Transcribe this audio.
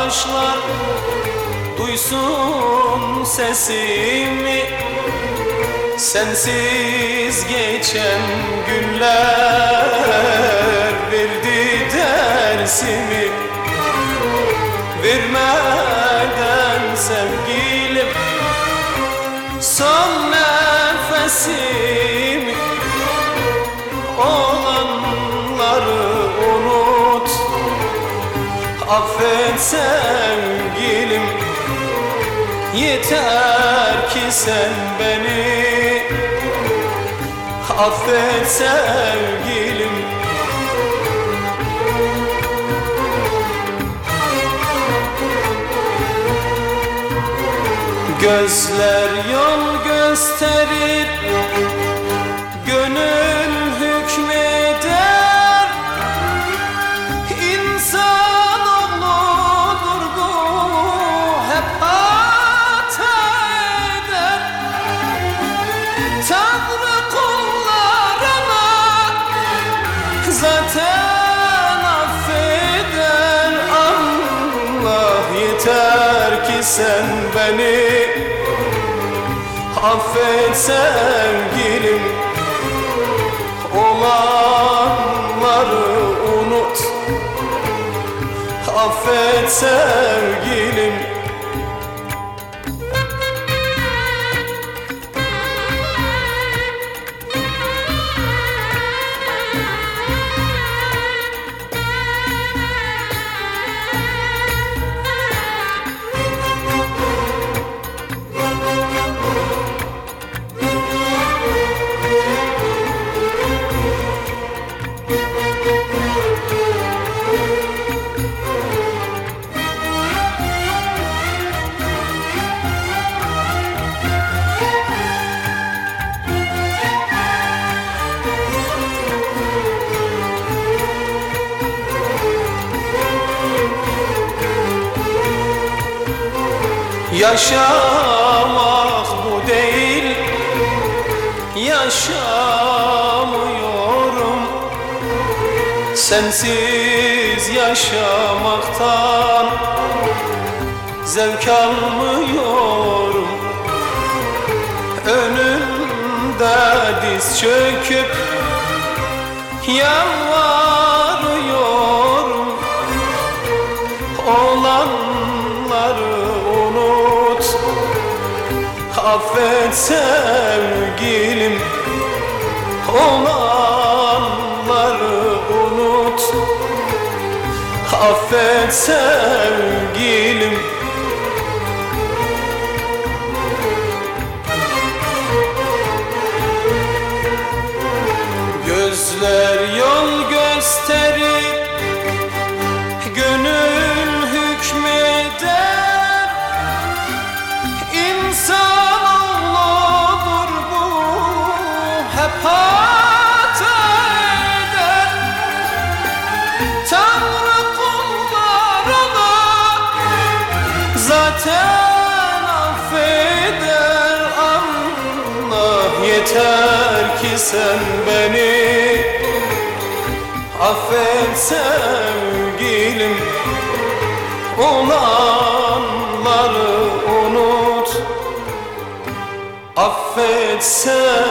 taşlar duysun sesimi. Sensiz geçen günler verdi dersimi. Vermeden sevgilim son nefesimi. Olanları unut, affet sevgilim. Yeter ki sen beni affet sevgilim. Gözler yol gösterir, gönül hükmeder. İnsanoğludur bu, hep hata eder. Tanrı kullarına zaten affeder. Allah yeter ki sen beni affet sevgilim. Olanları unut, affet sevgilim. Yaşamak bu değil, yaşamıyorum. Sensiz yaşamaktan zevk almıyorum. Önümde diz çöküp yalvarıyorum. Olanları unut, affet sevgilim. Olanları unut, affet sevgilim. Gözler yol gösterir, gönül hükmeder. İnsanoğludur bu, hep hata eder. Tanrı kullarına zaten affeder. Allah yeter ki sen beni affet sevgilim. Olanları unut, affet sevgilim.